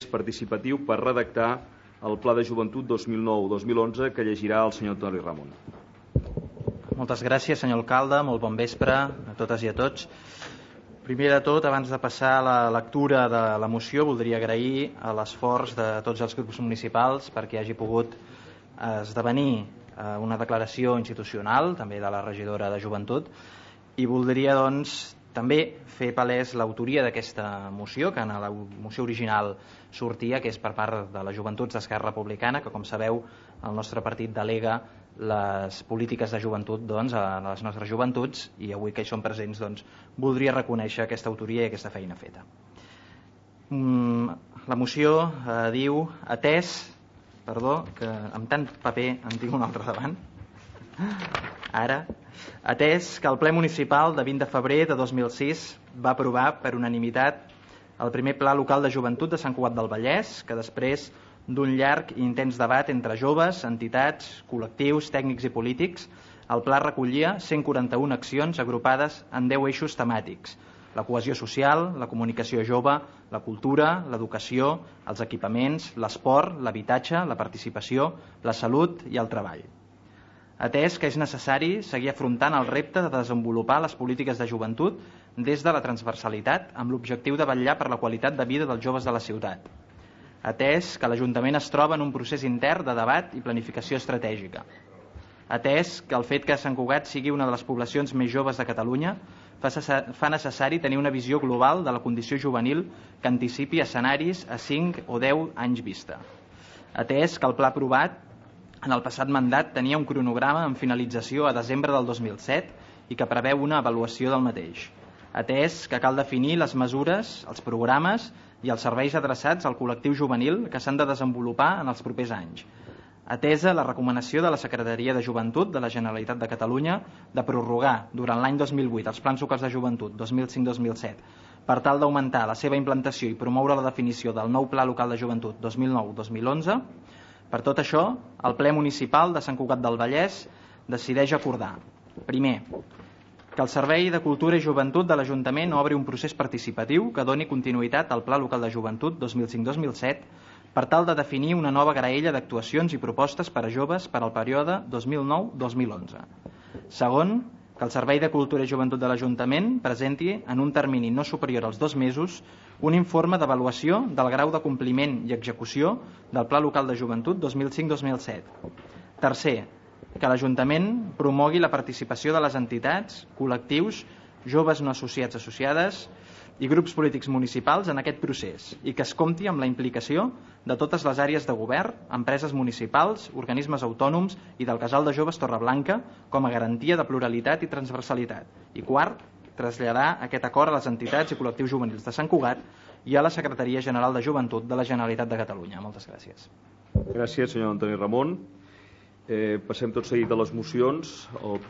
participatiu per redactar el Pla de Joventut 2009-2011 que llegirà el senyor Toni Ramon. Moltes gràcies, senyor alcalde. Molt bon vespre a totes i a tots. Primer de tot, abans de passar a la lectura de la moció, voldria agrair l'esforç de tots els grups municipals perquè hagi pogut esdevenir una declaració institucional, també de la regidora de Joventut, i voldria, doncs, també fer palès l'autoria d'aquesta moció, que en la moció original sortia, que és per part de les Joventuts d'Esquerra Republicana, que, com sabeu, el nostre partit delega les polítiques de joventut a les nostres joventuts, i avui que hi són presents voldria reconèixer aquesta autoria i aquesta feina feta. La moció diu, que amb tant paper en tinc un altre davant, atès que el ple municipal de 20 de febrer de 2006 va aprovar per unanimitat el primer Pla Local de Joventut de Sant Cugat del Vallès, que després d'un llarg i intens debat entre joves, entitats, col·lectius, tècnics i polítics, el pla recollia 141 accions agrupades en 10 eixos temàtics: la cohesió social, la comunicació jove, la cultura, l'educació, els equipaments, l'esport, l'habitatge, la participació, la salut i el treball. Atès que és necessari seguir afrontant el repte de desenvolupar les polítiques de joventut des de la transversalitat amb l'objectiu de vetllar per la qualitat de vida dels joves de la ciutat. Atès que l'Ajuntament es troba en un procés intern de debat i planificació estratègica. Atès que el fet que Sant Cugat sigui una de les poblacions més joves de Catalunya fa necessari tenir una visió global de la condició juvenil que anticipi escenaris a 5 o 10 anys vista. Atès que el pla aprovat en el passat mandat tenia un cronograma amb finalització a desembre del 2007 i que preveu una avaluació del mateix. Atès que cal definir les mesures, els programes i els serveis adreçats al col·lectiu juvenil que s'han de desenvolupar en els propers anys. Atesa la recomanació de la Secretaria de Joventut de la Generalitat de Catalunya de prorrogar durant l'any 2008 els plans locals de joventut 2005-2007 per tal d'augmentar la seva implantació i promoure la definició del nou Pla Local de Joventut 2009-2011, per tot això, el ple municipal de Sant Cugat del Vallès decideix acordar: primer, que el Servei de Cultura i Joventut de l'Ajuntament obri un procés participatiu que doni continuïtat al Pla Local de Joventut 2005-2007 per tal de definir una nova graella d'actuacions i propostes per a joves per al període 2009-2011. Segon, que el Servei de Cultura i Joventut de l'Ajuntament presenti en un termini no superior als 2 mesos un informe d'avaluació del grau de compliment i execució del Pla Local de Joventut 2005-2007. Tercer, que l'Ajuntament promogui la participació de les entitats, col·lectius, joves no associats, associades i grups polítics municipals en aquest procés i que es compti amb la implicació de totes les àrees de govern, empreses municipals, organismes autònoms i del Casal de Joves Torreblanca com a garantia de pluralitat i transversalitat. I quart, traslladar aquest acord a les entitats i col·lectius juvenils de Sant Cugat i a la Secretaria General de Joventut de la Generalitat de Catalunya. Moltes gràcies. Gràcies, senyor Antoni Ramon. Passem tot seguit a les mocions. El